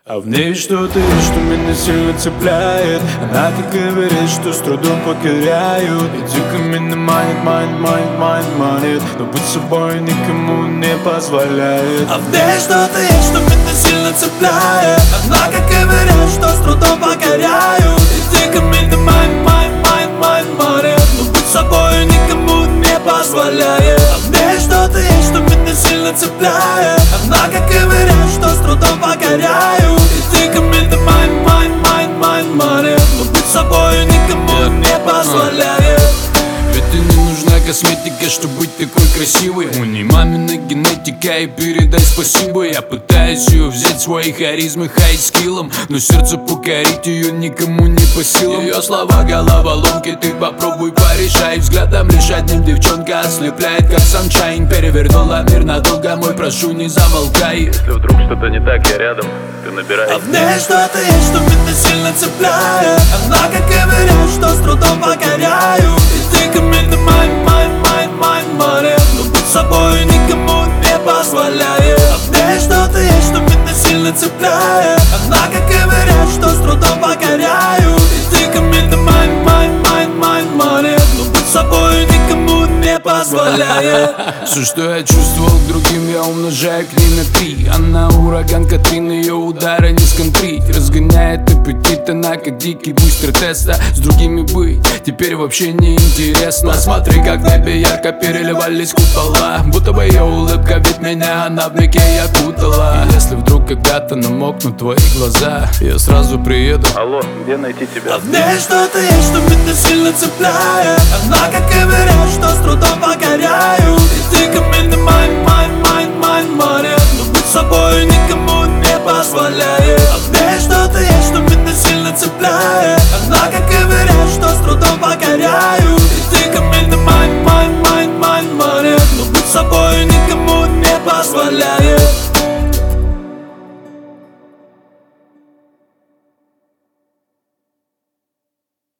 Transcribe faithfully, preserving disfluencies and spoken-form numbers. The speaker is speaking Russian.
А в ней что-то есть, что меня сильно цепляет. Она так говорит, что с трудом покоряю. И дико меня манит, манит, манит, манит, манит. Но быть собой никому не позволяет. А в ней что-то есть, что меня сильно цепляет. Она как говорит, что с трудом покоряю. И дико меня манит, манит, манит, манит, манит. Но быть собой никому не позволяет. А в ней что-то есть, что меня сильно цепляет. Она как говорит, что с трудом покоряю. И дико меня манит, манит, манит, манит, манит. Но быть собой никому не позволяет. Ведь и не нужна косметика, чтобы быть такой красивой. У ней мамина генетика, и передай спасибо. Я пытаюсь ее взять своей харизмой, хай-скиллом, но сердце покорить ее никому не по силам. Ее слова головоломки, ты попробуй порешай. Взглядом решательным девчонка ослепляет, как саншайн. Перевернула мир надолго, мой, прошу, не замолкай. Если вдруг что-то не так, я рядом, ты набирай. А в ней что-то есть, что меня сильно цепляет. Она как говорит, что с трудом покоряю. И дико меня манит, манит, манит, манит, манит. Но быть собой никому не позволяет. А в ней что-то есть, что меня сильно цепляет. Она как говорит, что с трудом покоряю. И дико меня манит, манит, манит, манит, манит. Но быть собой никому не позволяет. Все, что я чувствовал к другим, я умножаю к ней на три. Она ураган Катрин, ее удары не сконтрить. Разгоняет аппетит, она как дикий бустер теста. С другими быть теперь вообще не интересно. Посмотри, как в небе ярко переливались купола. Будто бы ее улыбка, ведь меня она в миге окутала. И если вдруг когда-то намокнут твои глаза, я сразу приеду. Алло, где найти тебя? А в ней что-то есть, что меня сильно цепляет. Она как говорит, что с трудом покоряю. И дико меня манит, манит, манит, манит, манит. Но быть собой никому не позволяет. А в ней что-то есть, что меня сильно цепляет. Она как говорит, что с трудом покоряю. И дико меня манит, манит, манит, манит, манит. Но быть собой никому не позволяет.